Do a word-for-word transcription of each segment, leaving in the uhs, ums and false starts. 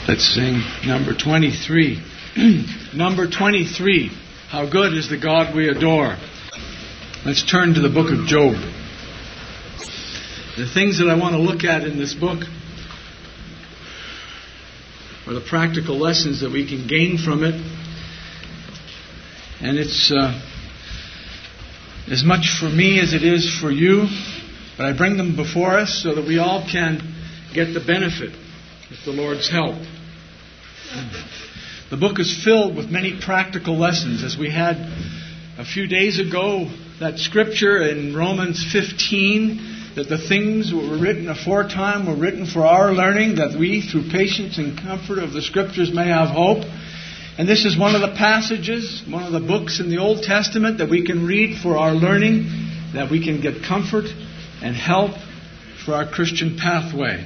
Let's sing number twenty-three. Number twenty-three. How good is the God we adore. Let's turn to the book of Job. The things that I want to look at in this book are the practical lessons that we can gain from it. And it's uh, as much for me as it is for you. But I bring them before us so that we all can get the benefit with the Lord's help. The book is filled with many practical lessons. As we had a few days ago, that scripture in Romans fifteen, that the things that were written aforetime were written for our learning, that we, through patience and comfort of the scriptures, may have hope. And this is one of the passages, one of the books in the Old Testament that we can read for our learning, that we can get comfort and help for our Christian pathway.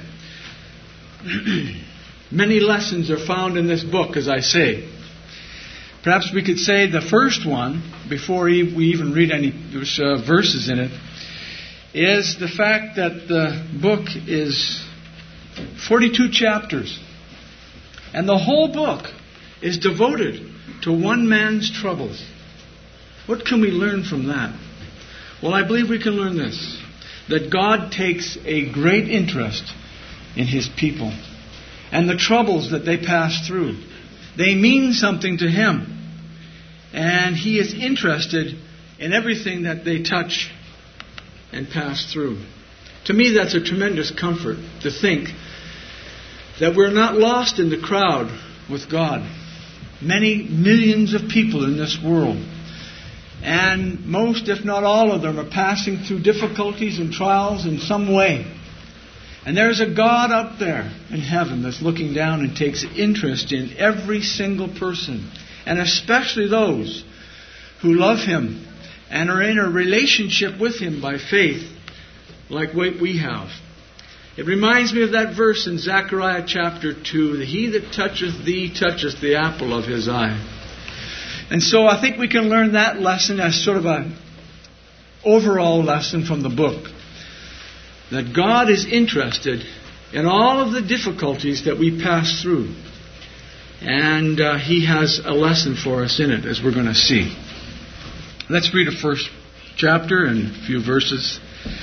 Many lessons are found in this book, as I say. Perhaps we could say the first one, before we even read any uh, verses in it, is the fact that the book is forty-two chapters. And the whole book is devoted to one man's troubles. What can we learn from that? Well, I believe we can learn this. That God takes a great interest in His people and the troubles that they pass through. They mean something to Him. And He is interested in everything that they touch and pass through. To me, that's a tremendous comfort to think that we're not lost in the crowd with God. Many millions of people in this world. And most, if not all of them, are passing through difficulties and trials in some way. And there's a God up there in heaven that's looking down and takes interest in every single person. And especially those who love Him and are in a relationship with Him by faith, like what we have. It reminds me of that verse in Zechariah chapter two, that he that toucheth thee toucheth the apple of his eye. And so I think we can learn that lesson as sort of an overall lesson from the book. That God is interested in all of the difficulties that we pass through. And uh, He has a lesson for us in it, as we're going to see. Let's read a first chapter and a few verses.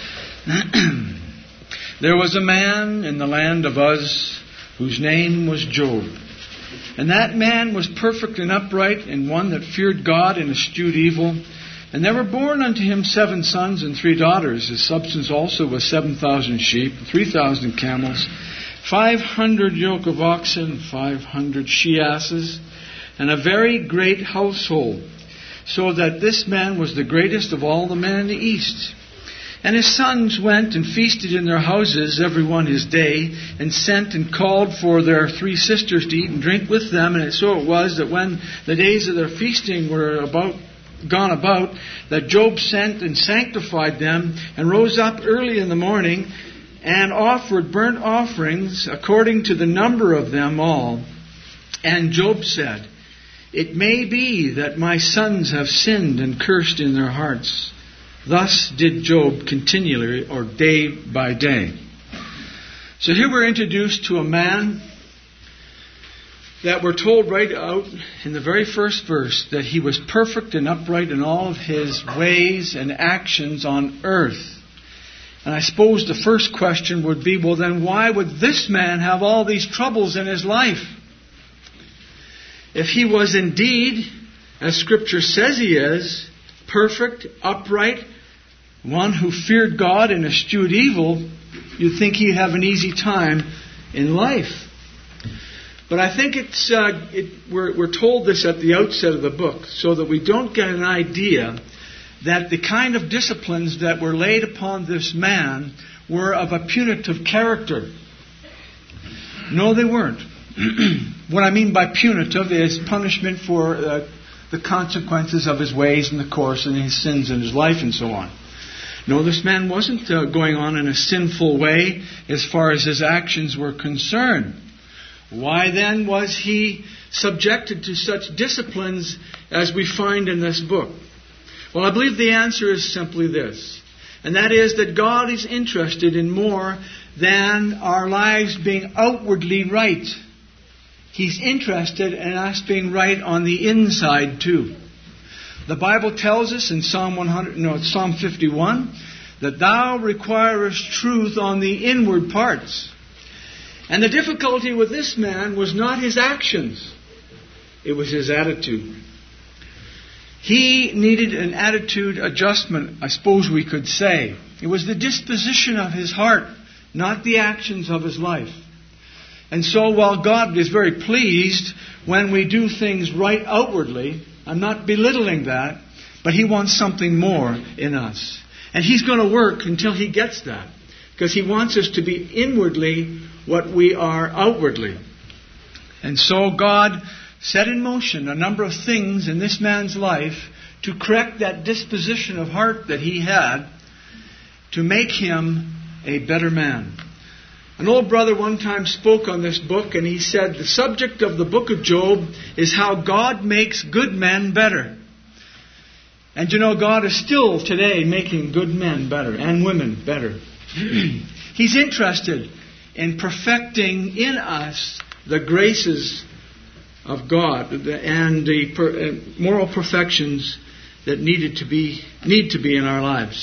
There was a man in the land of Uz whose name was Job. And that man was perfect and upright, and one that feared God and eschewed evil. And there were born unto him seven sons and three daughters. His substance also was seven thousand sheep, three thousand camels, five hundred yoke of oxen, five hundred she-asses, and a very great household, so that this man was the greatest of all the men in the east. And his sons went and feasted in their houses, every one his day, and sent and called for their three sisters to eat and drink with them. And so it was that when the days of their feasting were about gone about, that Job sent and sanctified them, and rose up early in the morning, and offered burnt offerings according to the number of them all. And Job said, It may be that my sons have sinned and cursed in their hearts. Thus did Job continually, or day by day. So here we're introduced to a man that we're told right out in the very first verse that he was perfect and upright in all of his ways and actions on earth. And I suppose the first question would be, well then why would this man have all these troubles in his life? If he was indeed, as Scripture says he is, perfect, upright, one who feared God and eschewed evil, you'd think he'd have an easy time in life. But I think it's uh, it, we're, we're told this at the outset of the book so that we don't get an idea that the kind of disciplines that were laid upon this man were of a punitive character. No, they weren't. What I mean by punitive is punishment for uh, the consequences of his ways and the course and his sins in his life and so on. No, this man wasn't uh, going on in a sinful way as far as his actions were concerned. Why then was he subjected to such disciplines as we find in this book? Well, I believe the answer is simply this. And that is that God is interested in more than our lives being outwardly right. He's interested in us being right on the inside too. The Bible tells us in Psalm one hundred, no, it's Psalm fifty-one, that thou requirest truth on the inward parts. And the difficulty with this man was not his actions. It was his attitude. He needed an attitude adjustment, I suppose we could say. It was the disposition of his heart, not the actions of his life. And so while God is very pleased when we do things right outwardly, I'm not belittling that, but He wants something more in us. And He's going to work until He gets that, because He wants us to be inwardly what we are outwardly. And so God set in motion a number of things in this man's life to correct that disposition of heart that he had, to make him a better man. An old brother one time spoke on this book, and he said, the subject of the book of Job is how God makes good men better. And you know, God is still today making good men better and women better. He's interested in perfecting in us the graces of God and the per, moral perfections that needed to be need to be in our lives.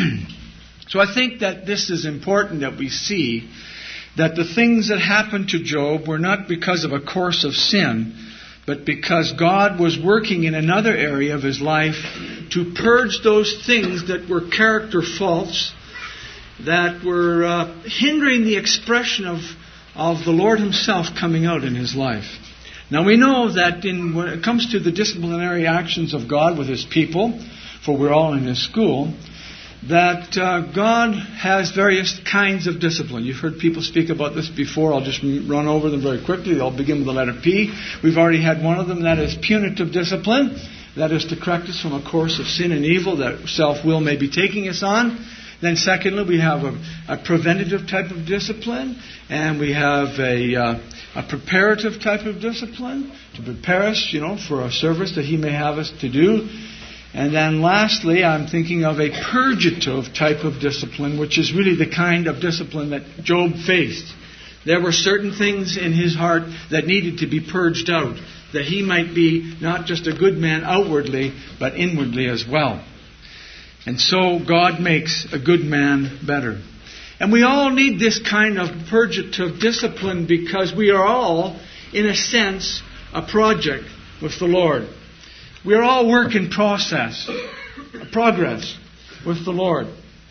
So I think that this is important, that we see that the things that happened to Job were not because of a course of sin, but because God was working in another area of his life to purge those things that were character faults, that were uh, hindering the expression of, of the Lord Himself coming out in his life. Now we know that in, when it comes to the disciplinary actions of God with His people, for we're all in His school, that uh, God has various kinds of discipline. You've heard people speak about this before. I'll just run over them very quickly. They'll begin with the letter P. We've already had one of them. That is punitive discipline. That is to correct us from a course of sin and evil that self-will may be taking us on. Then secondly, we have a, a preventative type of discipline. And we have a, uh, a preparative type of discipline to prepare us, you know, for a service that He may have us to do. And then lastly, I'm thinking of a purgative type of discipline, which is really the kind of discipline that Job faced. There were certain things in his heart that needed to be purged out, that he might be not just a good man outwardly, but inwardly as well. And so God makes a good man better. And we all need this kind of purgative discipline, because we are all, in a sense, a project with the Lord. We are all work in process, progress with the Lord.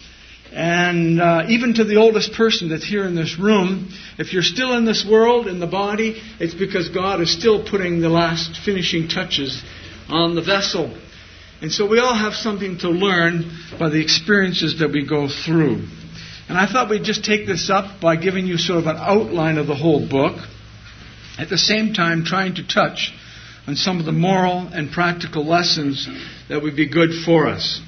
And uh, even to the oldest person that's here in this room, if you're still in this world, in the body, it's because God is still putting the last finishing touches on the vessel. And so we all have something to learn by the experiences that we go through. And I thought we'd just take this up by giving you sort of an outline of the whole book, at the same time trying to touch on some of the moral and practical lessons that would be good for us.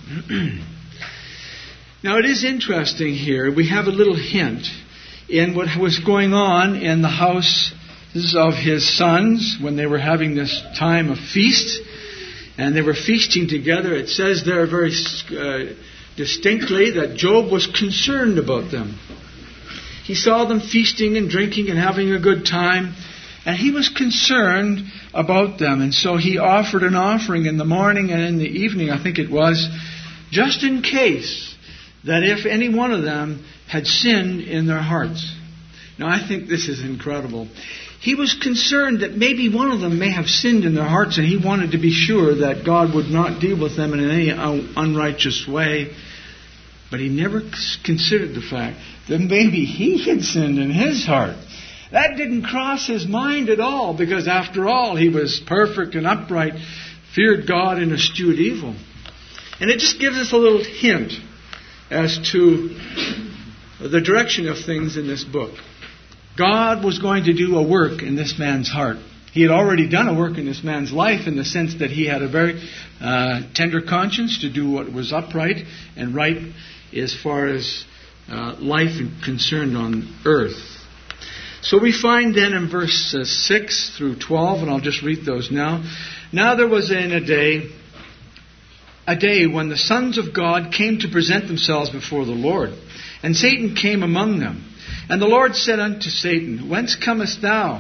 Now, it is interesting here. We have a little hint in what was going on in the house of his sons when they were having this time of feast. And they were feasting together. It says there very uh, distinctly that Job was concerned about them. He saw them feasting and drinking and having a good time. And he was concerned about them. And so he offered an offering in the morning and in the evening, I think it was, just in case that if any one of them had sinned in their hearts. Now, I think this is incredible. He was concerned that maybe one of them may have sinned in their hearts, and he wanted to be sure that God would not deal with them in any unrighteous way. But he never considered the fact that maybe he had sinned in his heart. That didn't cross his mind at all, because after all, he was perfect and upright, feared God and eschewed evil. And it just gives us a little hint as to the direction of things in this book. God was going to do a work in this man's heart. He had already done a work in this man's life, in the sense that he had a very uh, tender conscience to do what was upright and right as far as uh, life concerned on earth. So we find then in verse uh, six through twelve, and I'll just read those now. Now there was in a day, a day when the sons of God came to present themselves before the Lord, and Satan came among them. And the Lord said unto Satan, Whence comest thou?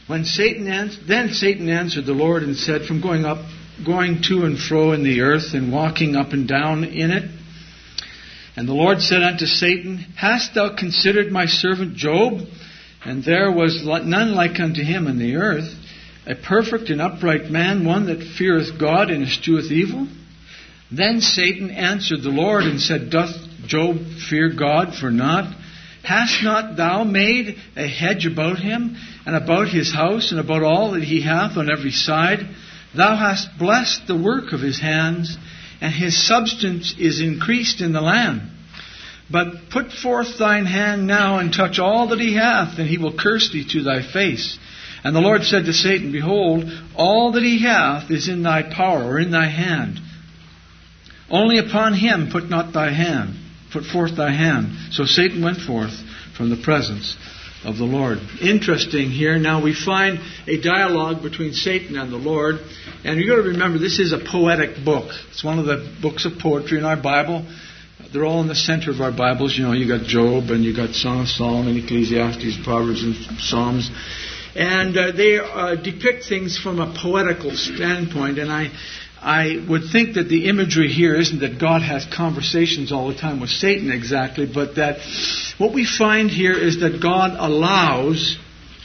When Satan ans- then Satan answered the Lord and said, from going up, going to and fro in the earth and walking up and down in it. And the Lord said unto Satan, Hast thou considered my servant Job? And there was none like unto him in the earth, a perfect and upright man, one that feareth God and escheweth evil. Then Satan answered the Lord and said, Doth Job fear God for naught? Hast not thou made a hedge about him, and about his house, and about all that he hath on every side? Thou hast blessed the work of his hands, and his substance is increased in the land. But put forth thine hand now, and touch all that he hath, and he will curse thee to thy face. And the Lord said to Satan, Behold, all that he hath is in thy power, or in thy hand. Only upon him put not thy hand, put forth thy hand. So Satan went forth from the presence of the Lord. Interesting here. Now we find a dialogue between Satan and the Lord. And you've got to remember, this is a poetic book. It's one of the books of poetry in our Bible. They're all in the center of our Bibles. You know, you got Job, and you got Song of Solomon, Ecclesiastes, Proverbs, and Psalms. And uh, they uh, depict things from a poetical standpoint. And I I would think that the imagery here isn't that God has conversations all the time with Satan exactly, but that what we find here is that God allows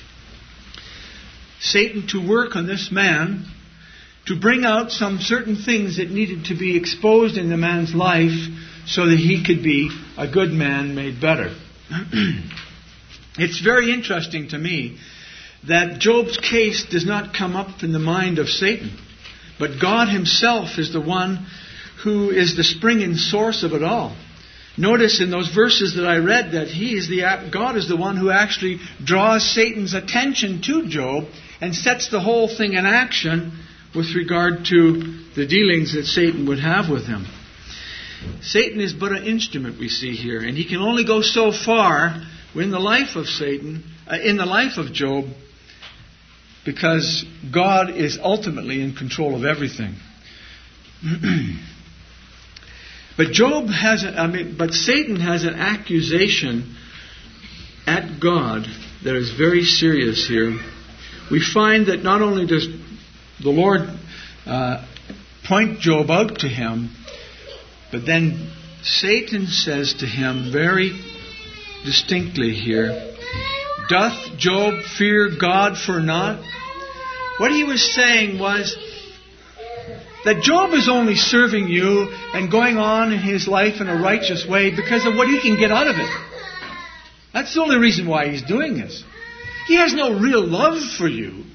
Satan to work on this man to bring out some certain things that needed to be exposed in the man's life so that he could be a good man made better. It's very interesting to me that Job's case does not come up in the mind of Satan. But God himself is the one who is the spring and source of it all. Notice in those verses that I read that he is the God is the one who actually draws Satan's attention to Job and sets the whole thing in action with regard to the dealings that Satan would have with him. Satan is but an instrument, we see here, and he can only go so far in the life of Satan, uh, in the life of Job, because God is ultimately in control of everything. But Job has, a, I mean, but Satan has an accusation at God that is very serious here. We find that not only does the Lord uh, point Job out to him, but then Satan says to him very distinctly here, Doth Job fear God for naught? What he was saying was that Job is only serving you and going on in his life in a righteous way because of what he can get out of it. That's the only reason why he's doing this. He has no real love for you.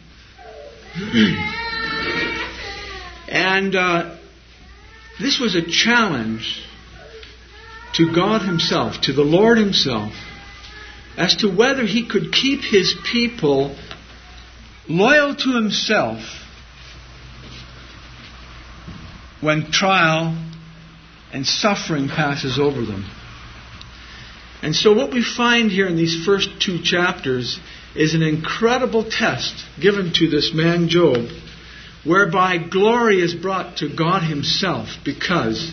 And uh, this was a challenge to God himself, to the Lord himself, as to whether he could keep his people loyal to himself when trial and suffering passes over them. And so what we find here in these first two chapters is an incredible test given to this man Job, whereby glory is brought to God himself because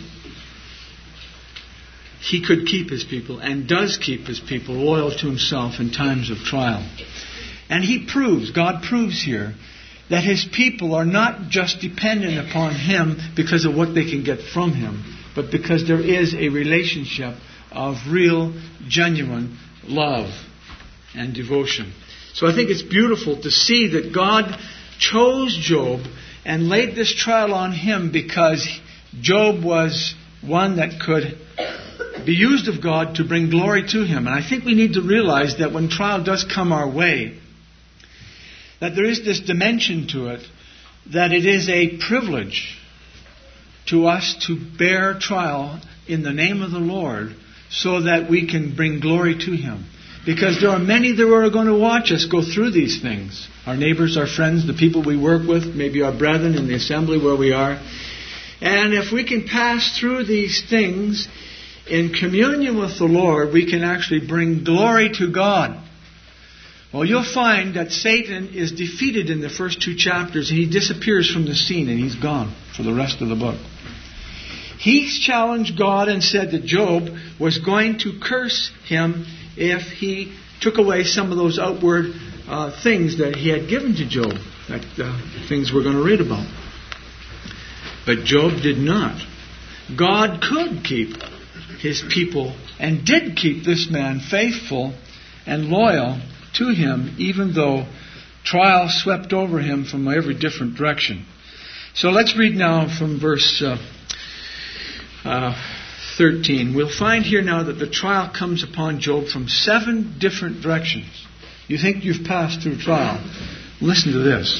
he could keep his people and does keep his people loyal to himself in times of trial. And he proves, God proves here, that his people are not just dependent upon him because of what they can get from him, but because there is a relationship of real, genuine love and devotion. So I think it's beautiful to see that God chose Job and laid this trial on him because Job was one that could be used of God to bring glory to him. And I think we need to realize that when trial does come our way, that there is this dimension to it, that it is a privilege to us to bear trial in the name of the Lord so that we can bring glory to him. Because there are many that are going to watch us go through these things. Our neighbors, our friends, the people we work with, maybe our brethren in the assembly where we are. And if we can pass through these things in communion with the Lord, we can actually bring glory to God. Well, you'll find that Satan is defeated in the first two chapters, and he disappears from the scene, and he's gone for the rest of the book. He challenged God and said that Job was going to curse him if he took away some of those outward uh, things that he had given to Job, that uh, things we're going to read about. But Job did not. God could keep his people and did keep this man faithful and loyal to him, even though trial swept over him from every different direction. So let's read now from verse uh, uh, thirteen. We'll find here now that the trial comes upon Job from seven different directions. You think you've passed through trial. Listen to this.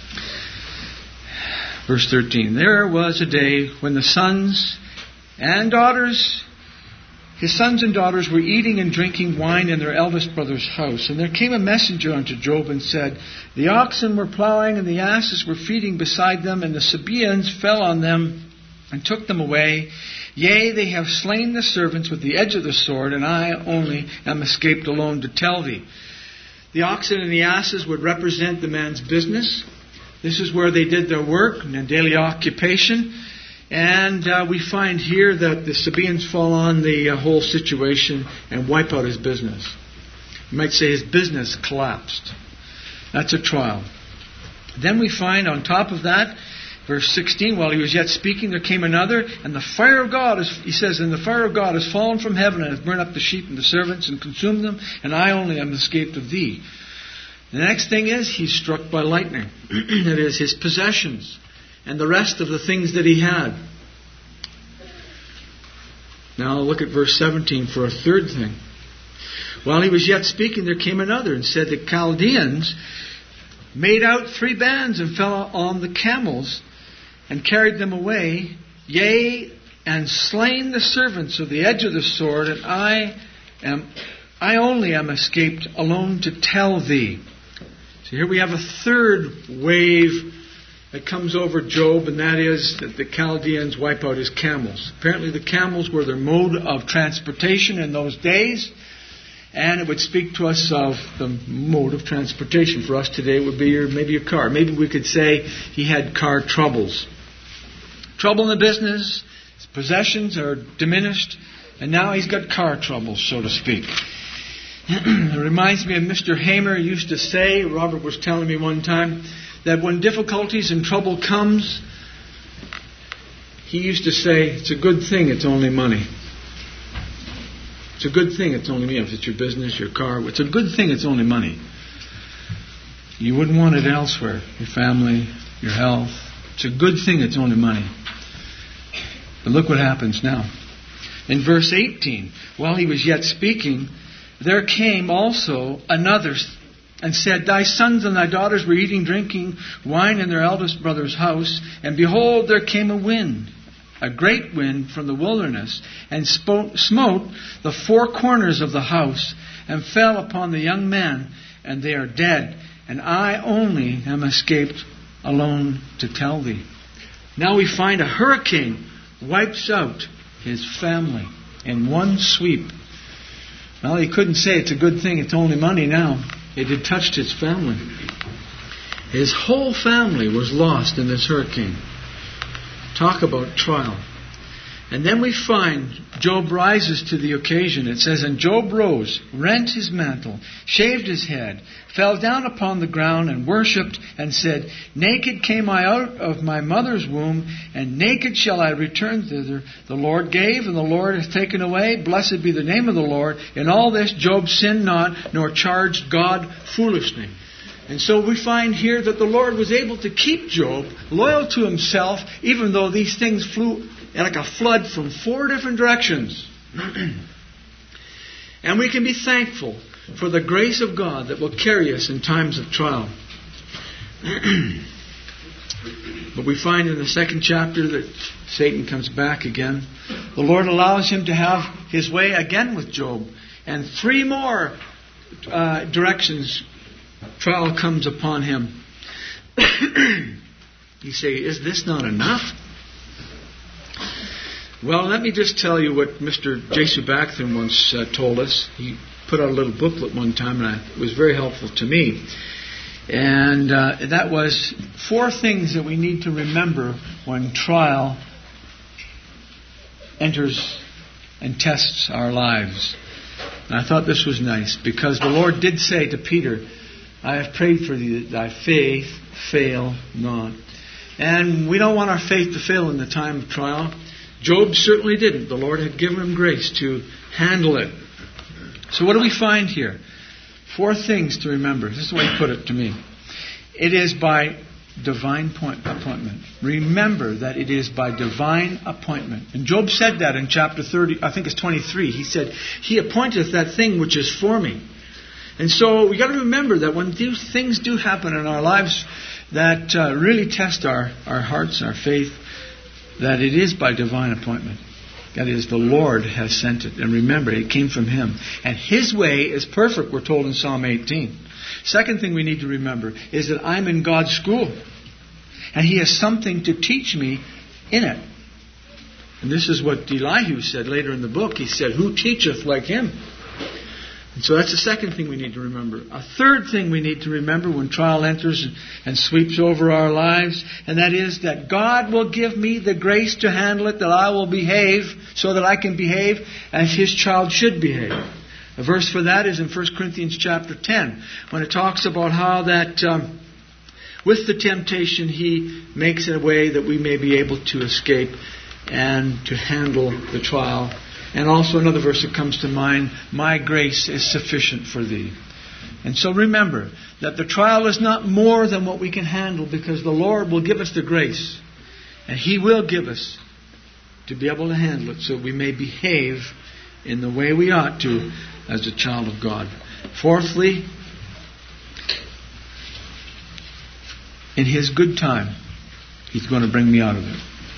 Verse thirteen. There was a day when the sons and daughters, his sons and daughters were eating and drinking wine in their eldest brother's house. And there came a messenger unto Job and said, the oxen were plowing and the asses were feeding beside them, and the Sabaeans fell on them and took them away. Yea, they have slain the servants with the edge of the sword, and I only am escaped alone to tell thee. The oxen and the asses would represent the man's business. This is where they did their work and their daily occupation. And uh, we find here that the Sabaeans fall on the uh, whole situation and wipe out his business. You might say his business collapsed. That's a trial. Then we find on top of that, verse sixteen, while he was yet speaking, there came another, and the fire of God, is, he says, and the fire of God has fallen from heaven and has burned up the sheep and the servants and consumed them, and I only am escaped of thee. The next thing is, he's struck by lightning. That is, his possessions and the rest of the things that he had. Now look at verse seventeen for a third thing. While he was yet speaking, there came another and said, the Chaldeans made out three bands and fell on the camels and carried them away, yea, and slain the servants of the edge of the sword, and I am, I only am escaped alone to tell thee. So here we have a third wave that comes over Job, and that is that the Chaldeans wipe out his camels. Apparently the camels were their mode of transportation in those days, and it would speak to us of the mode of transportation. For us today it would be your, maybe a car. Maybe we could say he had car troubles. Trouble in the business, his possessions are diminished, and now he's got car troubles, so to speak. It reminds me of Mister Hamer used to say, Robert was telling me one time, that when difficulties and trouble comes, he used to say, it's a good thing it's only money. It's a good thing it's only money. If it's your business, your car, it's a good thing it's only money. You wouldn't want it elsewhere. Your family, your health. It's a good thing it's only money. But look what happens now. In verse eighteen, while he was yet speaking, there came also another and said, thy sons and thy daughters were eating, drinking wine in their eldest brother's house, and behold, there came a wind, a great wind from the wilderness, and smote the four corners of the house, and fell upon the young men, and they are dead, and I only am escaped alone to tell thee. Now we find a hurricane wipes out his family in one sweep. Well, he couldn't say it's a good thing it's only money now. It had touched his family. His whole family was lost in this hurricane. Talk about trial. And then we find Job rises to the occasion. It says, and Job rose, rent his mantle, shaved his head, fell down upon the ground and worshipped, and said, naked came I out of my mother's womb, and naked shall I return thither. The Lord gave, and the Lord hath taken away. Blessed be the name of the Lord. In all this Job sinned not, nor charged God foolishly. And so we find here that the Lord was able to keep Job loyal to himself, even though these things flew like a flood from four different directions. And we can be thankful for the grace of God that will carry us in times of trial. But we find in the second chapter that Satan comes back again. The Lord allows him to have his way again with Job. And three more uh, directions trial comes upon him. You say, is this not enough? Well, let me just tell you what Mister J. Subakthan once uh, told us. He put out a little booklet one time, and I, it was very helpful to me. And uh, that was four things that we need to remember when trial enters and tests our lives. And I thought this was nice, because the Lord did say to Peter, I have prayed for thee that thy faith fail not. And we don't want our faith to fail in the time of trial. Job certainly didn't. The Lord had given him grace to handle it. So what do we find here? Four things to remember. This is the way he put it to me. It is by divine appointment. Remember that it is by divine appointment. And Job said that in chapter thirty, I think it's twenty-three. He said, He appointeth that thing which is for me. And so we got to remember that when these things do happen in our lives that uh, really test our, our hearts and our faith, that it is by divine appointment. That is, the Lord has sent it. And remember, it came from Him. And His way is perfect, we're told in Psalm eighteen. Second thing we need to remember is that I'm in God's school. And He has something to teach me in it. And this is what Elihu said later in the book. He said, who teacheth like him? And so that's the second thing we need to remember. A third thing we need to remember when trial enters and sweeps over our lives, and that is that God will give me the grace to handle it, that I will behave so that I can behave as His child should behave. A verse for that is in First Corinthians chapter ten, when it talks about how that um, with the temptation He makes a way that we may be able to escape and to handle the trial. And also another verse that comes to mind, my grace is sufficient for thee. And so remember that the trial is not more than what we can handle, because the Lord will give us the grace. And He will give us to be able to handle it so we may behave in the way we ought to as a child of God. Fourthly, in His good time, He's going to bring me out of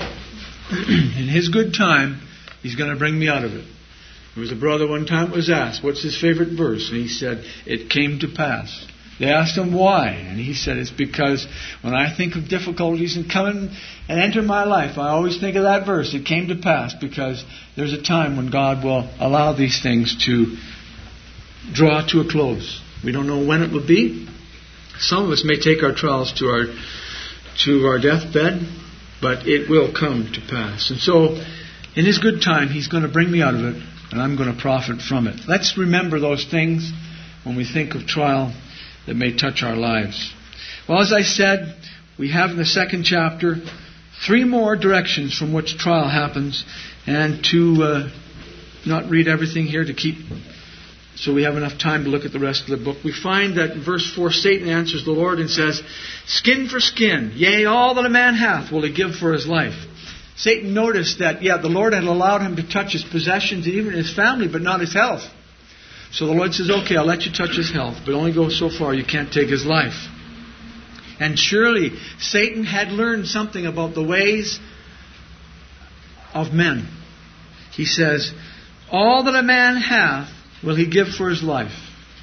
it. In His good time, He's going to bring me out of it. There was a brother one time was asked, what's his favorite verse? And he said, it came to pass. They asked him why. And he said, it's because when I think of difficulties and coming and enter my life, I always think of that verse. It came to pass because there's a time when God will allow these things to draw to a close. We don't know when it will be. Some of us may take our trials to our to our deathbed, but it will come to pass. And so, in His good time, He's going to bring me out of it, and I'm going to profit from it. Let's remember those things when we think of trial that may touch our lives. Well, as I said, we have in the second chapter three more directions from which trial happens, and to uh, not read everything here to keep so we have enough time to look at the rest of the book. We find that in verse four, Satan answers the Lord and says, skin for skin, yea, all that a man hath will he give for his life. Satan noticed that, yeah, the Lord had allowed him to touch his possessions and even his family, but not his health. So the Lord says, okay, I'll let you touch his health, but only go so far. You can't take his life. And surely Satan had learned something about the ways of men. He says, all that a man hath will he give for his life.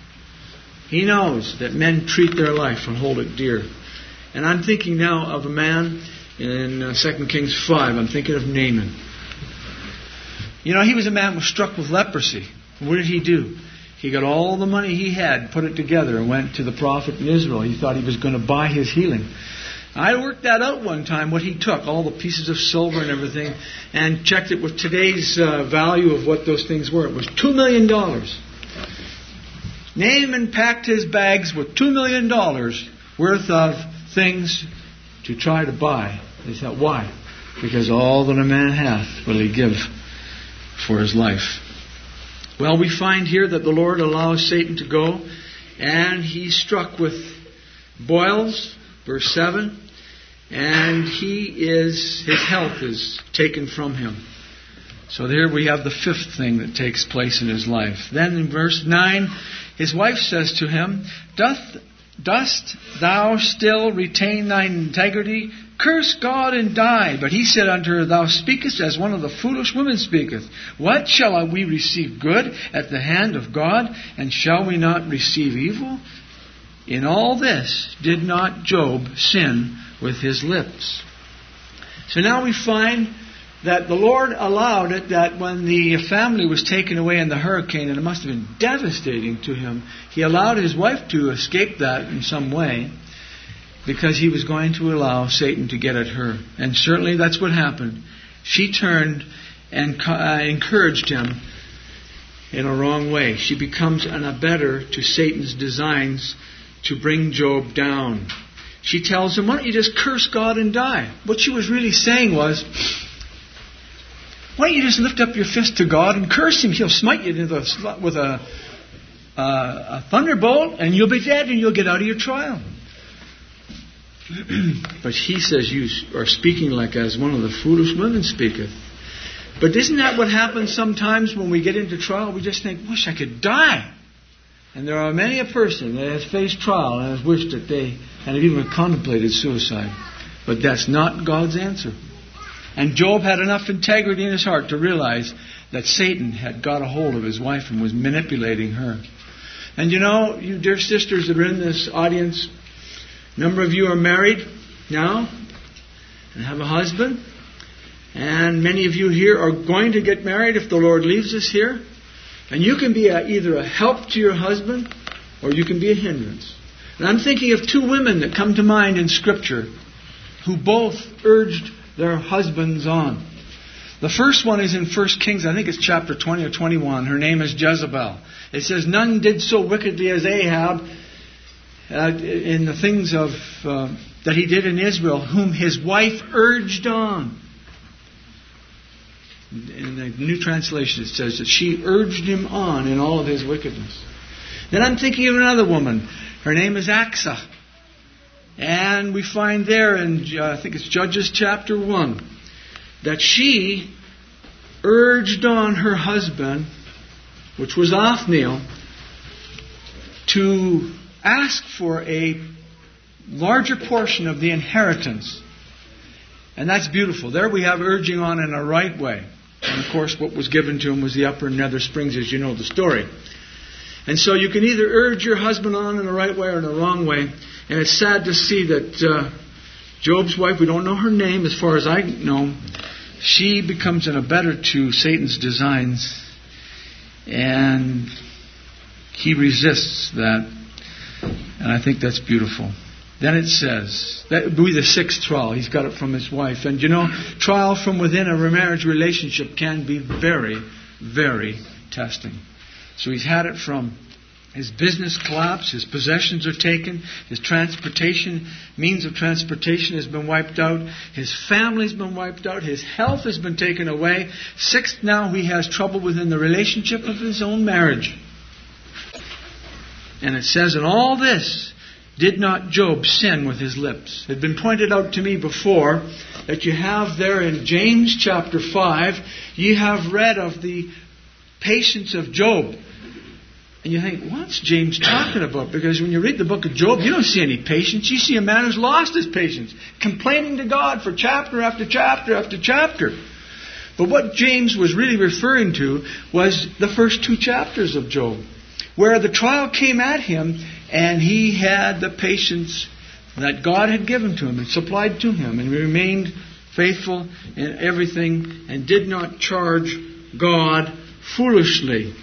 He knows that men treat their life and hold it dear. And I'm thinking now of a man in uh, Second Kings five. I'm thinking of Naaman. You know, he was a man who was struck with leprosy. What did he do? He got all the money he had, put it together, and went to the prophet in Israel. He thought he was going to buy his healing. I worked that out one time, what he took, all the pieces of silver and everything, and checked it with today's uh, value of what those things were. It was two million dollars. Naaman packed his bags with two million dollars worth of things to try to buy. They said, why? Because all that a man hath will he give for his life. Well, we find here that the Lord allows Satan to go, and he's struck with boils, verse seven, and he is his health is taken from him. So there we have the fifth thing that takes place in his life. Then in verse nine, his wife says to him, Doth, Dost thou still retain thine integrity? Curse God and die. But he said unto her, Thou speakest as one of the foolish women speaketh. What shall we receive good at the hand of God, and shall we not receive evil? In all this did not Job sin with his lips. So now we find that the Lord allowed it, that when the family was taken away in the hurricane, and it must have been devastating to him, He allowed his wife to escape that in some way, because He was going to allow Satan to get at her. And certainly that's what happened. She turned and uh, encouraged him in a wrong way. She becomes an abettor to Satan's designs to bring Job down. She tells him, why don't you just curse God and die? What she was really saying was, why don't you just lift up your fist to God and curse Him? He'll smite you with a, a, a thunderbolt and you'll be dead and you'll get out of your trial. But he says, you are speaking like as one of the foolish women speaketh. But isn't that what happens sometimes when we get into trial? We just think, wish I could die. And there are many a person that has faced trial and has wished that they had even contemplated suicide. But that's not God's answer. And Job had enough integrity in his heart to realize that Satan had got a hold of his wife and was manipulating her. And you know, you dear sisters that are in this audience, a number of you are married now and have a husband. And many of you here are going to get married if the Lord leaves us here. And you can be a, either a help to your husband or you can be a hindrance. And I'm thinking of two women that come to mind in Scripture who both urged their husbands on. The first one is in First Kings, I think it's chapter twenty or twenty-one. Her name is Jezebel. It says, none did so wickedly as Ahab uh, in the things of uh, that he did in Israel, whom his wife urged on. In the New Translation it says that she urged him on in all of his wickedness. Then I'm thinking of another woman. Her name is Axa. And we find there in, uh, I think it's Judges chapter one, that she urged on her husband, which was Othniel, to ask for a larger portion of the inheritance. And that's beautiful. There we have urging on in a right way. And of course what was given to him was the upper and nether springs, as you know the story. And so you can either urge your husband on in the right way or in the wrong way. And it's sad to see that uh, Job's wife, we don't know her name as far as I know, she becomes an abettor to Satan's designs. And he resists that. And I think that's beautiful. Then it says, that would be the sixth trial. He's got it from his wife. And you know, trial from within a marriage relationship can be very, very testing. So he's had it from his business collapse, his possessions are taken, his transportation, means of transportation has been wiped out, his family's been wiped out, his health has been taken away. Sixth, now he has trouble within the relationship of his own marriage. And it says, in all this, did not Job sin with his lips? It had been pointed out to me before that you have there in James chapter five, you have read of the patience of Job. And you think, what's James talking about? Because when you read the book of Job, you don't see any patience. You see a man who's lost his patience, complaining to God for chapter after chapter after chapter. But what James was really referring to was the first two chapters of Job, where the trial came at him and he had the patience that God had given to him and supplied to him, and he remained faithful in everything and did not charge God foolishly.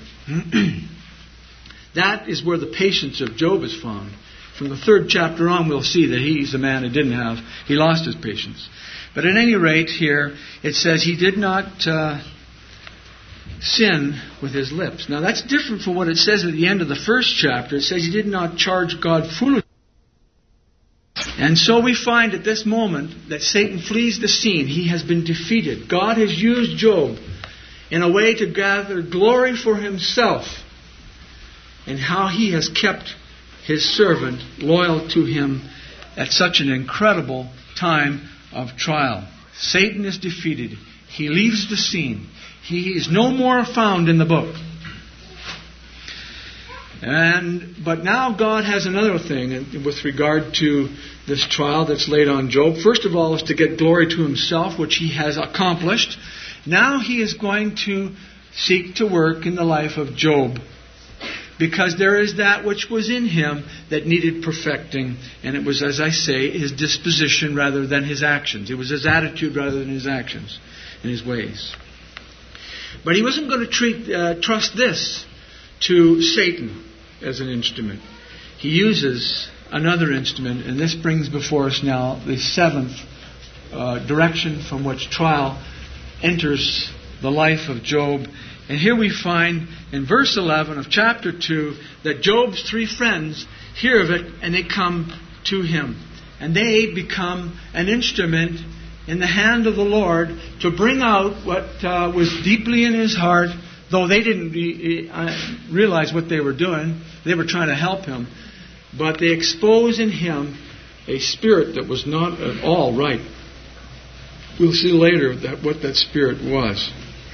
That is where the patience of Job is found. From the third chapter on, we'll see that he's a man who didn't have, he lost his patience. But at any rate, here, it says he did not uh, sin with his lips. Now that's different from what it says at the end of the first chapter. It says he did not charge God foolishly. And so we find at this moment that Satan flees the scene. He has been defeated. God has used Job in a way to gather glory for himself, and how he has kept his servant loyal to him at such an incredible time of trial. Satan is defeated. He leaves the scene. He is no more found in the book. And but now God has another thing with regard to this trial that's laid on Job. First of all is to get glory to himself, which he has accomplished. Now he is going to seek to work in the life of Job, because there is that which was in him that needed perfecting. And it was, as I say, his disposition rather than his actions. It was his attitude rather than his actions and his ways. But he wasn't going to treat, uh, trust this to Satan as an instrument. He uses another instrument, and this brings before us now the seventh uh, direction from which trial enters the life of Job. And here we find in verse eleven of chapter two that Job's three friends hear of it and they come to him. And they become an instrument in the hand of the Lord to bring out what uh, was deeply in his heart, though they didn't re- uh, realize what they were doing. They were trying to help him. But they expose in him a spirit that was not at all right. We'll see later that what that spirit was.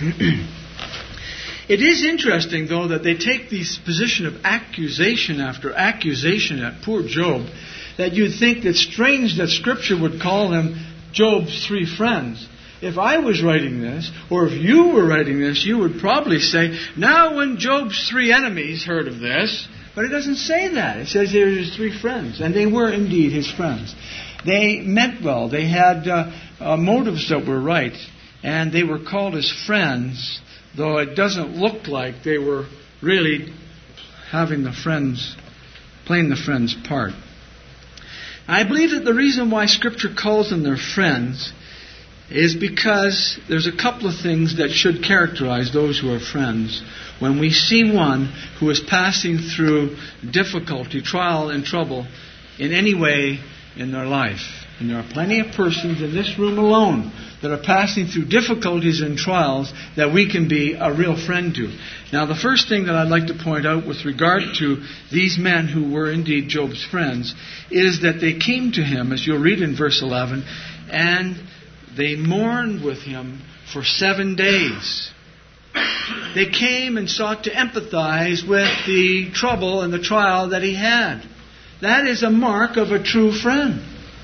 It is interesting, though, that they take this position of accusation after accusation at poor Job, that you'd think it's strange that Scripture would call them Job's three friends. If I was writing this, or if you were writing this, you would probably say, now when Job's three enemies heard of this, but it doesn't say that. It says they were his three friends, and they were indeed his friends. They meant well. They had uh, uh, motives that were right, and they were called as friends, though it doesn't look like they were really having the friends, playing the friend's part. I believe that the reason why Scripture calls them their friends is because there's a couple of things that should characterize those who are friends. When we see one who is passing through difficulty, trial, and trouble in any way in their life. And there are plenty of persons in this room alone that are passing through difficulties and trials that we can be a real friend to. Now, the first thing that I'd like to point out with regard to these men who were indeed Job's friends is that they came to him, as you'll read in verse eleven, and they mourned with him for seven days. They came and sought to empathize with the trouble and the trial that he had. That is a mark of a true friend.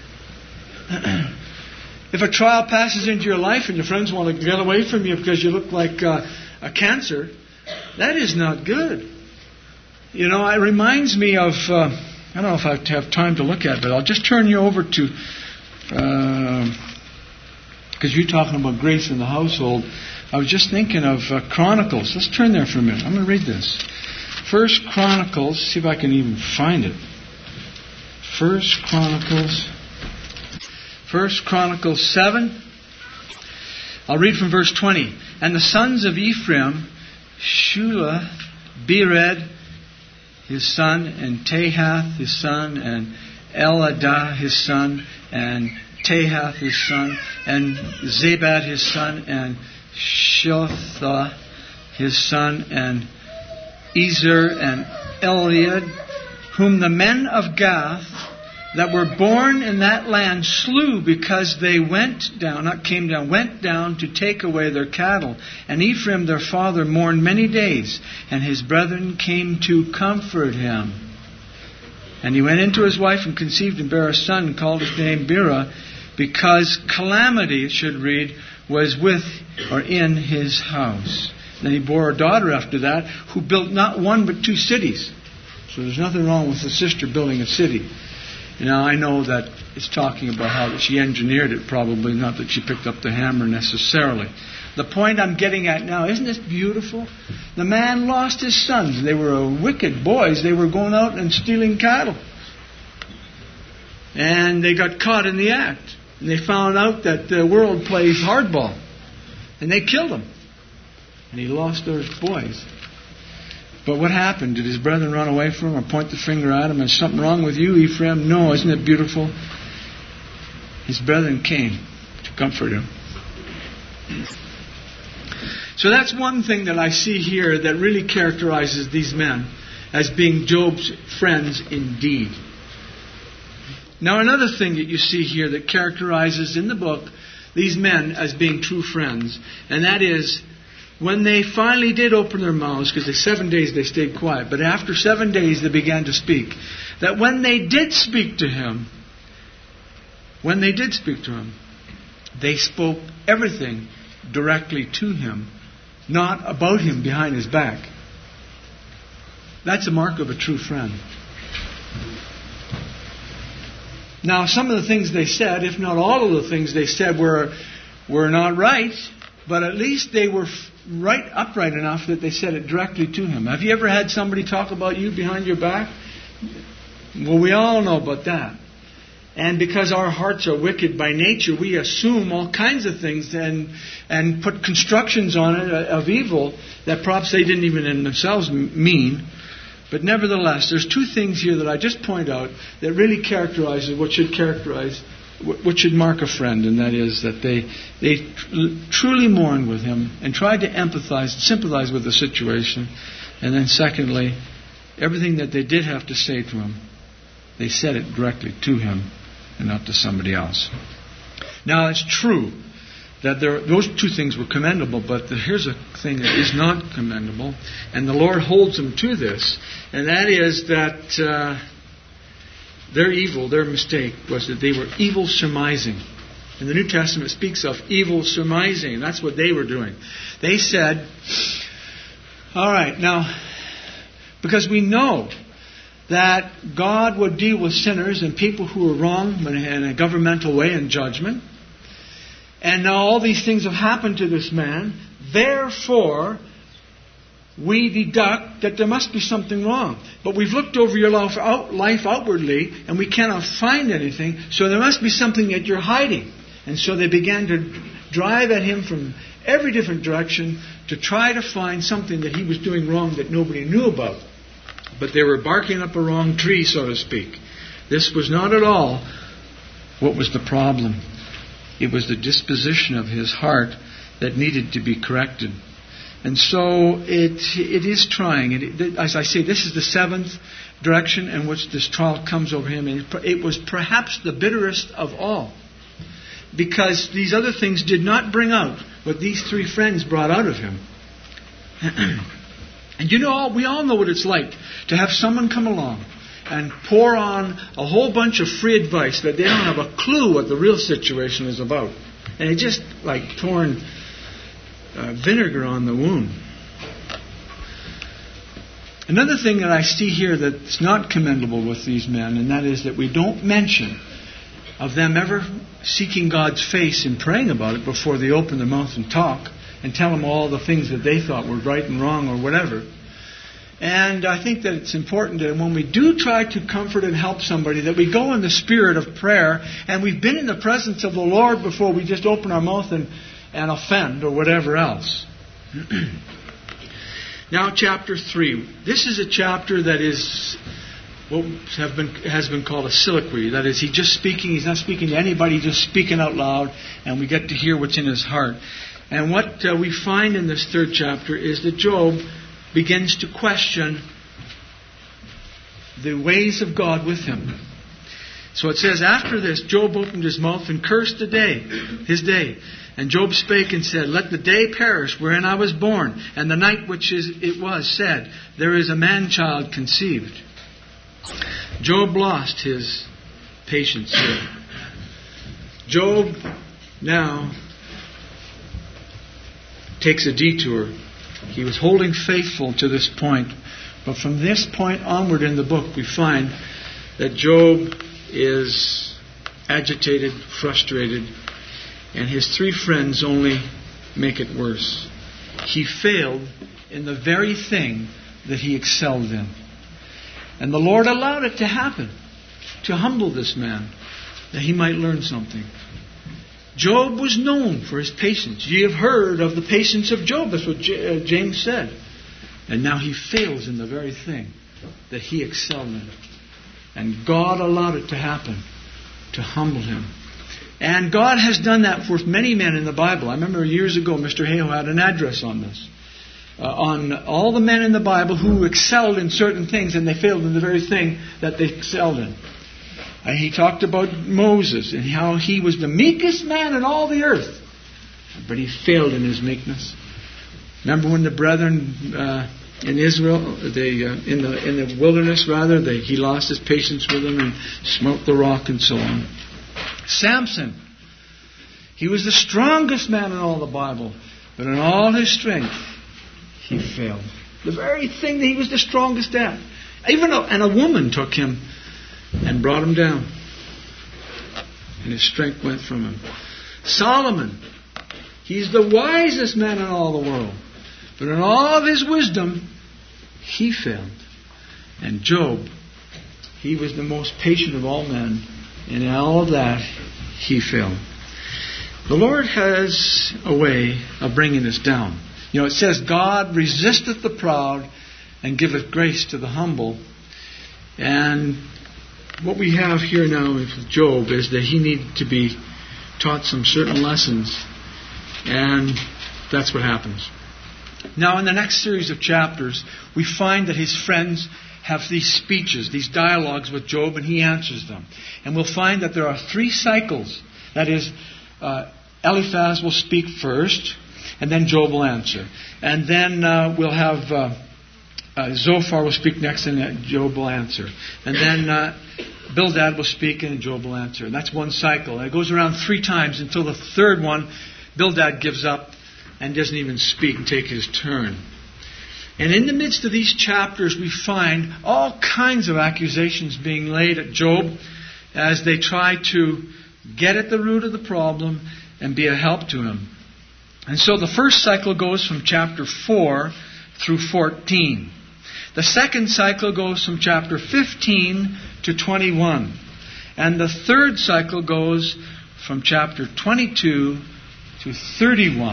If a trial passes into your life and your friends want to get away from you because you look like uh, a cancer, that is not good. You know, it reminds me of, uh, I don't know if I have time to look at it, but I'll just turn you over to, because uh, you're talking about grace in the household. I was just thinking of uh, Chronicles. Let's turn there for a minute. I'm going to read this. First Chronicles, see if I can even find it. First Chronicles, First Chronicles seven. I'll read from verse twenty. And the sons of Ephraim, Shula, Bered, his son, and Tahath, his son, and Eladah, his son, and Tahath, his son, and Zabad, his son, and Shiltha, his son, and Ezer, and Eliad, whom the men of Gath that were born in that land slew because they went down, not came down, went down to take away their cattle. And Ephraim their father mourned many days, and his brethren came to comfort him. And he went into his wife and conceived and bare a son and called his name Bera, because calamity, it should read, was with or in his house. Then he bore a daughter after that, who built not one but two cities. So there's nothing wrong with the sister building a city. Now, I know that it's talking about how she engineered it, probably, not that she picked up the hammer necessarily. The point I'm getting at now, isn't this beautiful? The man lost his sons. They were wicked boys. They were going out and stealing cattle. And they got caught in the act. And they found out that the world plays hardball. And they killed him. And he lost those boys. But what happened? Did his brethren run away from him or point the finger at him? Is something wrong with you, Ephraim? No, isn't it beautiful? His brethren came to comfort him. So that's one thing that I see here that really characterizes these men as being Job's friends indeed. Now, another thing that you see here that characterizes in the book these men as being true friends, and that is when they finally did open their mouths, because the seven days they stayed quiet, but after seven days they began to speak, that when they did speak to him, when they did speak to him, they spoke everything directly to him, not about him behind his back. That's a mark of a true friend. Now, some of the things they said, if not all of the things they said, were were not right, but at least they were right upright enough that they said it directly to him. Have you ever had somebody talk about you behind your back? Well, we all know about that. And because our hearts are wicked by nature, we assume all kinds of things and and put constructions on it of evil that perhaps they didn't even in themselves mean. But nevertheless, there's two things here that I just point out that really characterizes what should characterize, what should mark a friend, and that is that they they tr- truly mourned with him and tried to empathize, sympathize with the situation. And then secondly, everything that they did have to say to him, they said it directly to him and not to somebody else. Now, it's true that there, those two things were commendable, but the, here's a thing that is not commendable, and the Lord holds them to this, and that is that uh, their evil, their mistake, was that they were evil surmising. And the New Testament speaks of evil surmising, and that's what they were doing. They said, all right, now, because we know that God would deal with sinners and people who are wrong in a governmental way in judgment. And now all these things have happened to this man. Therefore, we deduct that there must be something wrong. But we've looked over your life, out, life outwardly and we cannot find anything. So there must be something that you're hiding. And so they began to drive at him from every different direction to try to find something that he was doing wrong that nobody knew about. But they were barking up a wrong tree, so to speak. This was not at all what was the problem. It was the disposition of his heart that needed to be corrected. And so it it is trying. It, as I say, this is the seventh direction in which this trial comes over him. And it was perhaps the bitterest of all. Because these other things did not bring out what these three friends brought out of him. And you know, we all know what it's like to have someone come along and pour on a whole bunch of free advice that they don't have a clue what the real situation is about. And it's just like pouring uh, vinegar on the wound. Another thing that I see here that's not commendable with these men, and that is that we don't mention of them ever seeking God's face and praying about it before they open their mouth and talk and tell them all the things that they thought were right and wrong or whatever. And I think that it's important that when we do try to comfort and help somebody, that we go in the spirit of prayer, and we've been in the presence of the Lord before we just open our mouth and, and offend or whatever else. Now, chapter three. This is a chapter that is what have been, has been called a soliloquy. That is, he's just speaking. He's not speaking to anybody, just speaking out loud, and we get to hear what's in his heart. And what uh, we find in this third chapter is that Job begins to question the ways of God with him. So it says, after this, Job opened his mouth and cursed the day, his day. And Job spake and said, let the day perish wherein I was born, and the night which is, it was said, there is a man-child conceived. Job lost his patience here. Job now takes a detour. He was holding faithful to this point. But from this point onward in the book, we find that Job is agitated, frustrated, and his three friends only make it worse. He failed in the very thing that he excelled in. And the Lord allowed it to happen, to humble this man, that he might learn something. Job was known for his patience. Ye have heard of the patience of Job. That's what J- uh, James said. And now he fails in the very thing that he excelled in. And God allowed it to happen to humble him. And God has done that for many men in the Bible. I remember years ago, Mister Hale had an address on this. Uh, on all the men in the Bible who excelled in certain things and they failed in the very thing that they excelled in. And he talked about Moses and how he was the meekest man in all the earth. But he failed in his meekness. Remember when the brethren uh, in Israel, they uh, in the in the wilderness rather, they, he lost his patience with them and smote the rock and so on. Samson, he was the strongest man in all the Bible, but in all his strength, he failed. The very thing that he was the strongest at. Even a, and a woman took him and brought him down. And his strength went from him. Solomon, he's the wisest man in all the world. But in all of his wisdom, he failed. And Job, he was the most patient of all men. And in all of that, he failed. The Lord has a way of bringing us down. You know, it says, God resisteth the proud and giveth grace to the humble. And what we have here now with Job is that he needed to be taught some certain lessons, and that's what happens. Now, in the next series of chapters, we find that his friends have these speeches, these dialogues with Job, and he answers them. And we'll find that there are three cycles. That is, uh, Eliphaz will speak first, and then Job will answer. And then uh, we'll have uh, uh, Zophar will speak next, and Job will answer. And then uh, Bildad will speak, and Job will answer. And that's one cycle. And it goes around three times until the third one, Bildad gives up and doesn't even speak and take his turn. And in the midst of these chapters, we find all kinds of accusations being laid at Job as they try to get at the root of the problem and be a help to him. And so the first cycle goes from chapter four through fourteen. The second cycle goes from chapter fifteen to twenty-one. And the third cycle goes from chapter twenty-two to thirty-one.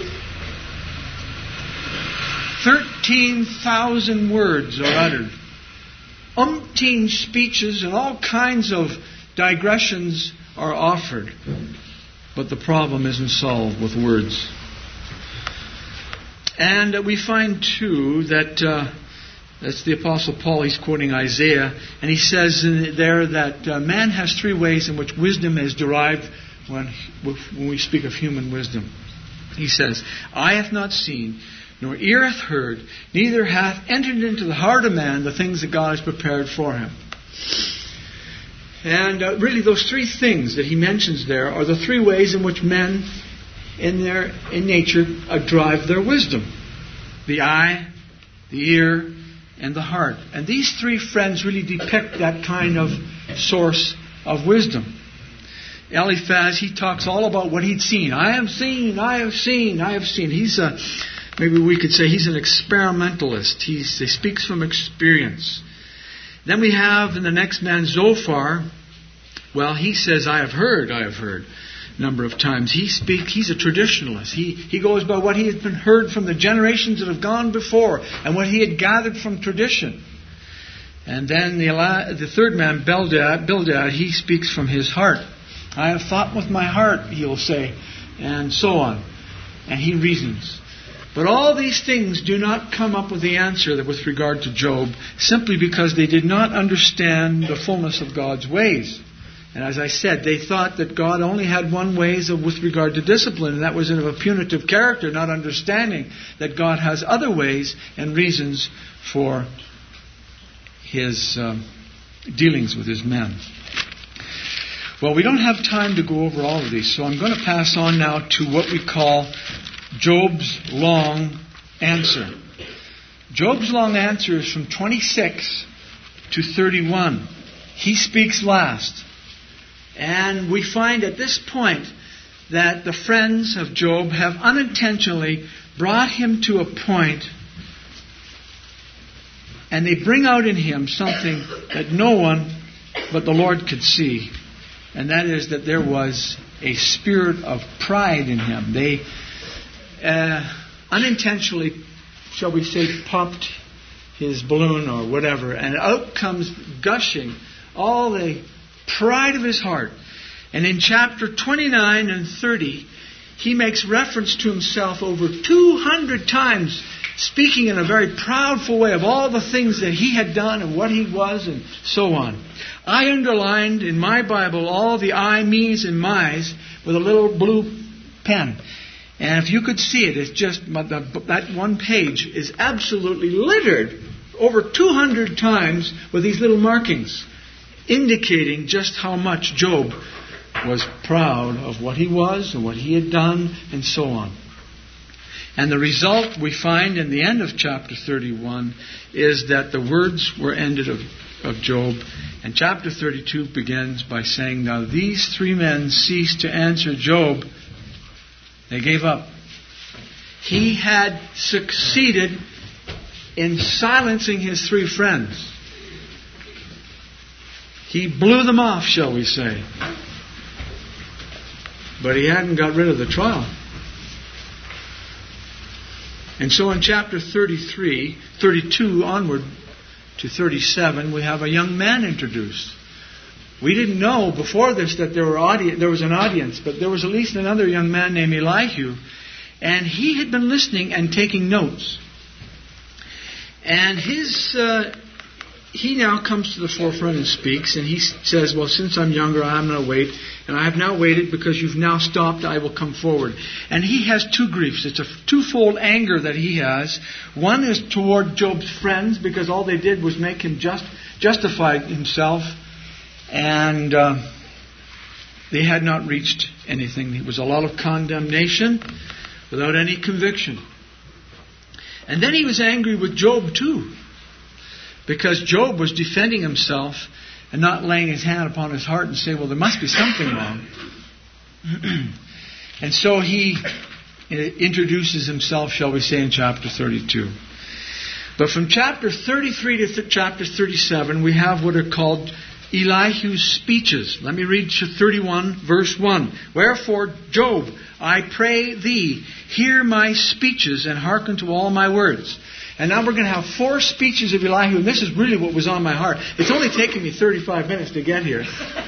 thirteen thousand words are uttered. Umpteen speeches and all kinds of digressions are offered. But the problem isn't solved with words. And we find, too, that uh, that's the Apostle Paul. He's quoting Isaiah. And he says there that uh, man has three ways in which wisdom is derived when, when we speak of human wisdom. He says, eye hath not seen, nor ear hath heard, neither hath entered into the heart of man the things that God has prepared for him. And uh, really those three things that he mentions there are the three ways in which men in their in nature uh, drive their wisdom. The eye, the ear, and the heart. And these three friends really depict that kind of source of wisdom. Eliphaz, he talks all about what he'd seen. I have seen, I have seen, I have seen. He's a, maybe we could say he's an experimentalist. He's, he speaks from experience. Then we have in the next man Zophar. Well, he says, I have heard, I have heard, a number of times. He speak, he's a traditionalist. He, he goes by what he has been heard from the generations that have gone before and what he had gathered from tradition. And then the, the third man, Bildad, Bildad, he speaks from his heart. I have thought with my heart, he'll say, and so on. And he reasons. But all these things do not come up with the answer that with regard to Job, simply because they did not understand the fullness of God's ways. And as I said, they thought that God only had one ways of, with regard to discipline, and that was of a punitive character, not understanding that God has other ways and reasons for His um, dealings with His men. Well, we don't have time to go over all of these, so I'm going to pass on now to what we call Job's long answer. Job's long answer is from twenty-six to thirty-one. He speaks last. And we find at this point that the friends of Job have unintentionally brought him to a point, and they bring out in him something that no one but the Lord could see. And that is that there was a spirit of pride in him. They uh, unintentionally, shall we say, popped his balloon or whatever, and out comes gushing all the pride of his heart. And in chapter twenty-nine and thirty, he makes reference to himself over two hundred times, speaking in a very proudful way of all the things that he had done and what he was and so on. I underlined in my Bible all the I, me's, and my's with a little blue pen. And if you could see it, it's just that one page is absolutely littered over two hundred times with these little markings, indicating just how much Job was proud of what he was and what he had done and so on. And the result we find in the end of chapter thirty-one is that the words were ended of, of Job. And chapter thirty-two begins by saying, now these three men ceased to answer Job. They gave up. He had succeeded in silencing his three friends. He blew them off, shall we say. But he hadn't got rid of the trial. And so in chapter thirty-three, thirty-two onward to thirty-seven, we have a young man introduced. We didn't know before this that there were audi- there was an audience, but there was at least another young man named Elihu, and he had been listening and taking notes. And his uh, he now comes to the forefront and speaks, and he says, well, since I'm younger, I'm going to wait, and I have now waited because you've now stopped, I will come forward. And he has two griefs. It's a twofold anger that he has. One is toward Job's friends, because all they did was make him just justify himself, and uh, they had not reached anything. It was a lot of condemnation without any conviction. And then he was angry with Job too, because Job was defending himself and not laying his hand upon his heart and saying, well, there must be something wrong. And so he introduces himself, shall we say, in chapter thirty-two. But from chapter thirty-three to th- chapter thirty-seven, we have what are called Elihu's speeches. Let me read thirty-one, verse one. Wherefore, Job, I pray thee, hear my speeches and hearken to all my words. And now we're going to have four speeches of Elihu, and this is really what was on my heart. It's only taken me thirty-five minutes to get here.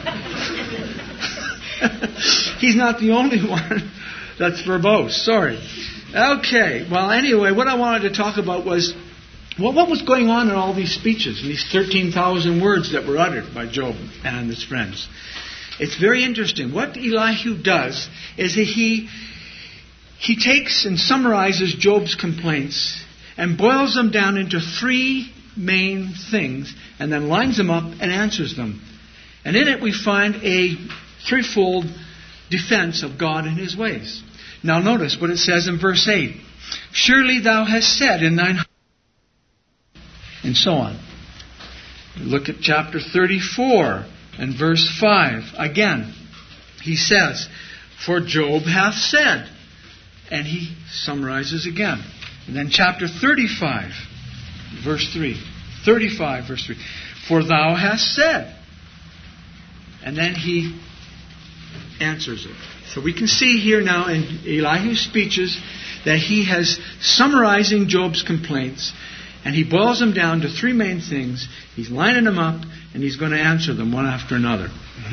He's not the only one that's verbose. Sorry. Okay. Well, anyway, what I wanted to talk about was well, what was going on in all these speeches, in these thirteen thousand words that were uttered by Job and his friends. It's very interesting. What Elihu does is that he, he takes and summarizes Job's complaints and boils them down into three main things, and then lines them up and answers them. And in it we find a threefold defense of God and His ways. Now notice what it says in verse eight. Surely thou hast said in thine heart, and so on. Look at chapter thirty-four and verse five. Again, he says, for Job hath said. And he summarizes again. And then chapter thirty-five, verse three. thirty-five, verse three. For thou hast said. And then he answers it. So we can see here now in Elihu's speeches that he has summarizing Job's complaints, and he boils them down to three main things. He's lining them up, and he's going to answer them one after another.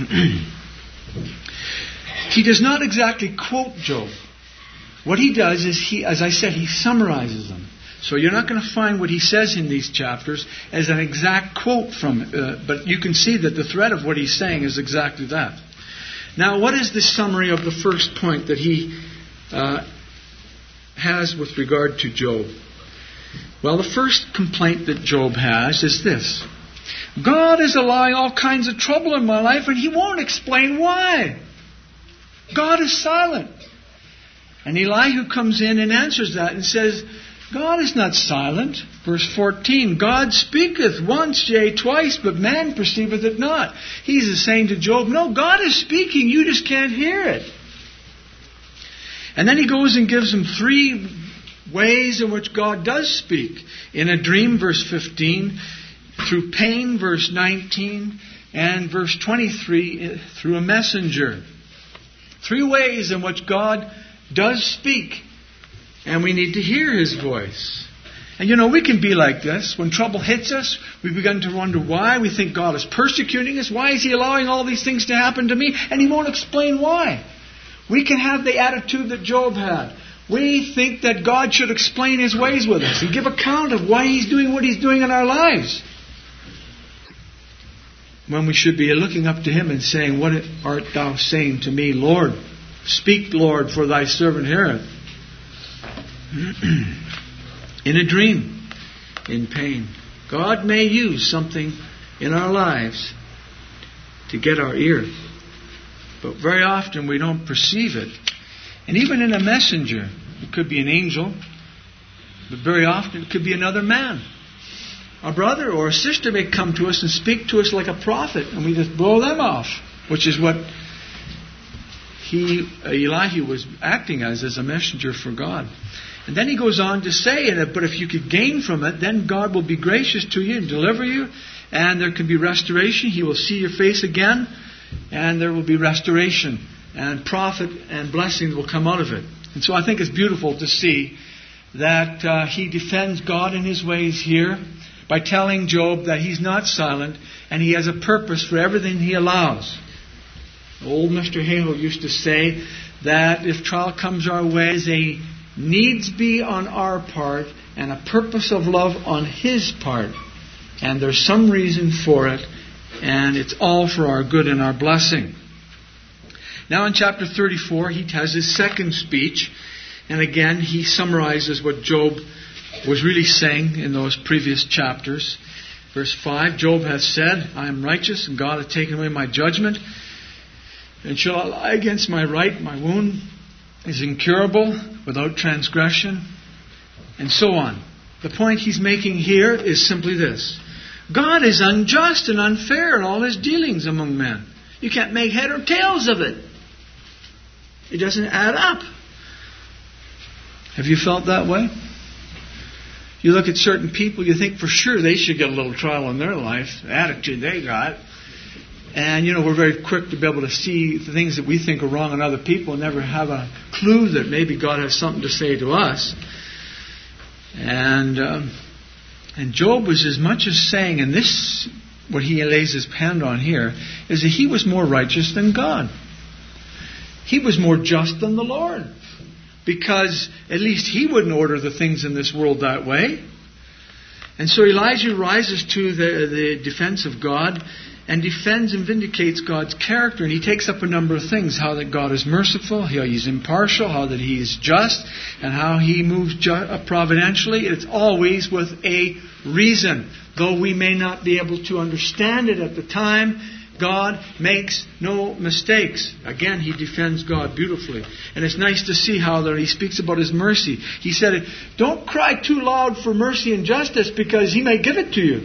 He does not exactly quote Job. What he does is, he, as I said, he summarizes them. So you're not going to find what he says in these chapters as an exact quote from it, uh, but you can see that the thread of what he's saying is exactly that. Now, what is the summary of the first point that he uh, has with regard to Job? Well, the first complaint that Job has is this. God is allowing all kinds of trouble in my life, and He won't explain why. God is silent. And Elihu comes in and answers that and says, God is not silent. Verse fourteen, God speaketh once, yea, twice, but man perceiveth it not. He's saying to Job, no, God is speaking, you just can't hear it. And then he goes and gives him three ways in which God does speak. In a dream, verse fifteen, through pain, verse nineteen, and verse twenty-three, through a messenger. Three ways in which God does speak, and we need to hear His voice. And you know, we can be like this. When trouble hits us, we begin to wonder why. We think God is persecuting us. Why is He allowing all these things to happen to me? And He won't explain why. We can have the attitude that Job had. We think that God should explain His ways with us and give account of why He's doing what He's doing in our lives. When we should be looking up to Him and saying, what art thou saying to me, Lord? Speak, Lord, for thy servant heareth. In a dream, in pain. God may use something in our lives to get our ear. But very often we don't perceive it. And even in a messenger, it could be an angel, but very often it could be another man. A brother or a sister may come to us and speak to us like a prophet, and we just blow them off, which is what he, Elihu was acting as, as a messenger for God. And then he goes on to say in it, but if you could gain from it, then God will be gracious to you and deliver you, and there can be restoration. He will see your face again, and there will be restoration, and profit and blessings will come out of it. And so I think it's beautiful to see that uh, he defends God and His ways here by telling Job that he's not silent and he has a purpose for everything he allows. Old Mister Hale used to say that if trial comes our way, there's a needs be on our part and a purpose of love on His part. And there's some reason for it, and it's all for our good and our blessing. Now in chapter thirty-four, he has his second speech. And again, he summarizes what Job was really saying in those previous chapters. Verse five, Job hath said, I am righteous, and God hath taken away my judgment. And shall I lie against my right? My wound is incurable, without transgression. And so on. The point he's making here is simply this. God is unjust and unfair in all His dealings among men. You can't make head or tails of it. It doesn't add up. Have you felt that way? You look at certain people, you think for sure they should get a little trial in their life, the attitude they got. And, you know, we're very quick to be able to see the things that we think are wrong in other people and never have a clue that maybe God has something to say to us. And um, and Job was as much as saying, and this, what he lays his hand on here, is that he was more righteous than God. He was more just than the Lord. Because at least he wouldn't order the things in this world that way. And so Elijah rises to the, the defense of God and defends and vindicates God's character. And he takes up a number of things. How that God is merciful, how He's impartial, how that He is just, and how He moves ju- providentially. It's always with a reason. Though we may not be able to understand it at the time, God makes no mistakes. Again, he defends God beautifully. And it's nice to see how that he speaks about His mercy. He said, don't cry too loud for mercy and justice because He may give it to you.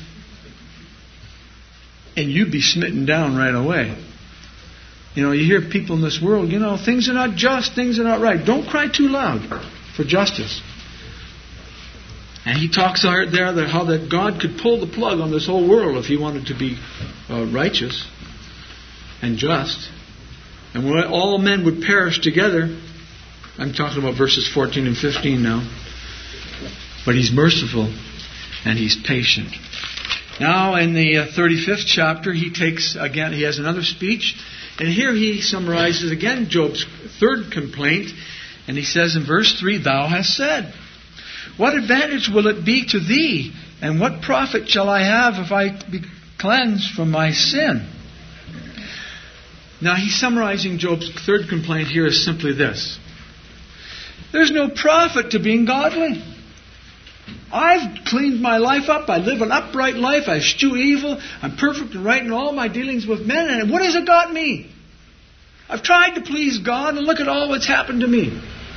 And you'd be smitten down right away. You know, you hear people in this world, you know, things are not just, things are not right. Don't cry too loud for justice. And he talks there that how that God could pull the plug on this whole world if He wanted to be uh, righteous and just. And when all men would perish together. I'm talking about verses fourteen and fifteen now. But He's merciful and He's patient. Now in the uh, thirty-fifth chapter, he takes again, he has another speech. And here he summarizes again Job's third complaint. And he says in verse three, Thou hast said, what advantage will it be to thee? And what profit shall I have if I be cleansed from my sin? Now he's summarizing Job's third complaint here as simply this. There's no profit to being godly. I've cleaned my life up. I live an upright life. I eschew evil. I'm perfect and right in all my dealings with men. And what has it got me? I've tried to please God, and look at all that's happened to me.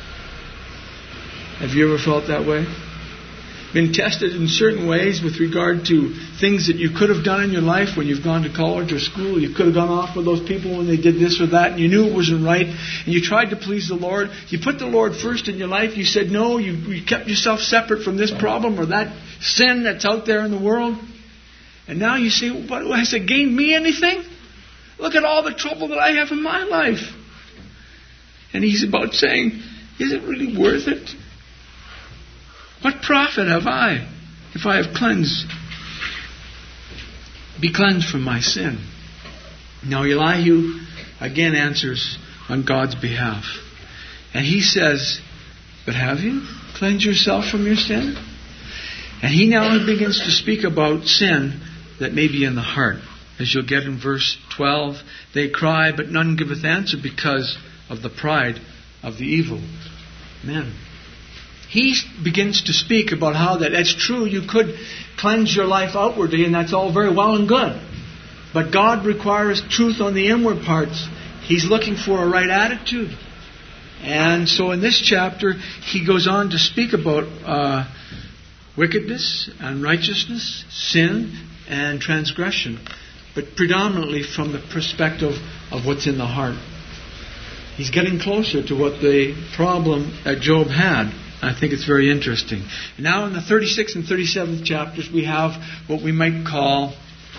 Have you ever felt that way? Been tested in certain ways with regard to things that you could have done in your life when you've gone to college or school. You could have gone off with those people when they did this or that, and you knew it wasn't right, and you tried to please the Lord. You put the Lord first in your life. You said no. You, you kept yourself separate from this problem or that sin that's out there in the world. And now you say, what, has it gained me anything? Look at all the trouble that I have in my life. And he's about saying, is it really worth it? What profit have I if I have cleansed, be cleansed from my sin? Now Elihu again answers on God's behalf. And he says, but have you cleansed yourself from your sin? And he now begins to speak about sin that may be in the heart. As you'll get in verse twelve, they cry, but none giveth answer because of the pride of the evil men. He begins to speak about how that it's true you could cleanse your life outwardly, and that's all very well and good. But God requires truth on the inward parts. He's looking for a right attitude. And so in this chapter, he goes on to speak about uh, wickedness, unrighteousness, sin, and transgression. But predominantly from the perspective of what's in the heart. He's getting closer to what the problem that Job had. I think it's very interesting. Now in the thirty-sixth and thirty-seventh chapters, we have what we might call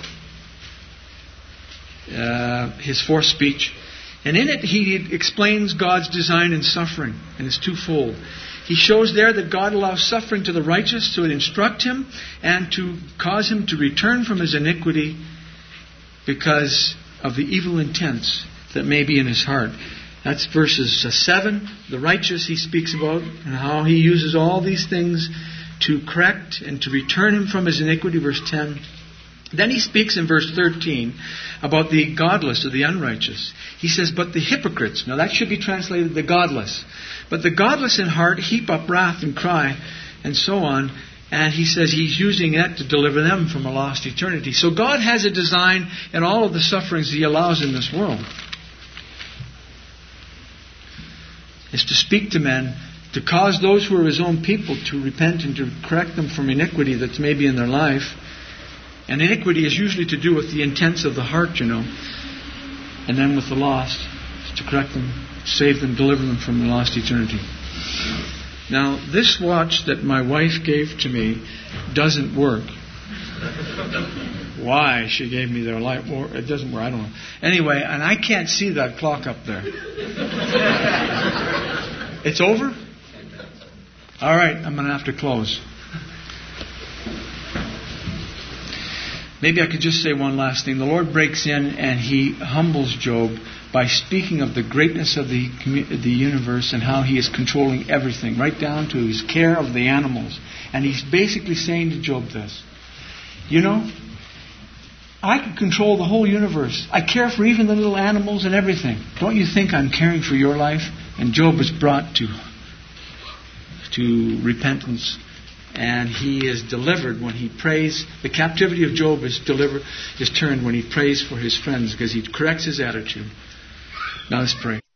uh, his fourth speech. And in it, he explains God's design in suffering, and it's twofold. He shows there that God allows suffering to the righteous to instruct him and to cause him to return from his iniquity because of the evil intents that may be in his heart. That's verses seven. The righteous he speaks about and how he uses all these things to correct and to return him from his iniquity. Verse ten. Then he speaks in verse thirteen about the godless or the unrighteous. He says, but the hypocrites. Now that should be translated the godless. But the godless in heart heap up wrath and cry and so on. And he says he's using that to deliver them from a lost eternity. So God has a design in all of the sufferings he allows in this world. Is to speak to men, to cause those who are his own people to repent and to correct them from iniquity that's maybe in their life. And iniquity is usually to do with the intents of the heart, you know. And then with the lost, to correct them, save them, deliver them from the lost eternity. Now, this watch that my wife gave to me doesn't work. Why she gave me their light, or it doesn't work, I don't know. Anyway, and I can't see that clock up there. It's over? All right, I'm going to have to close. Maybe I could just say one last thing. The Lord breaks in and he humbles Job by speaking of the greatness of the the universe and how he is controlling everything, right down to his care of the animals. And he's basically saying to Job this, you know, I can control the whole universe. I care for even the little animals and everything. Don't you think I'm caring for your life? And Job is brought to, to repentance. And he is delivered when he prays. The captivity of Job is delivered, is turned when he prays for his friends because he corrects his attitude. Now let's pray.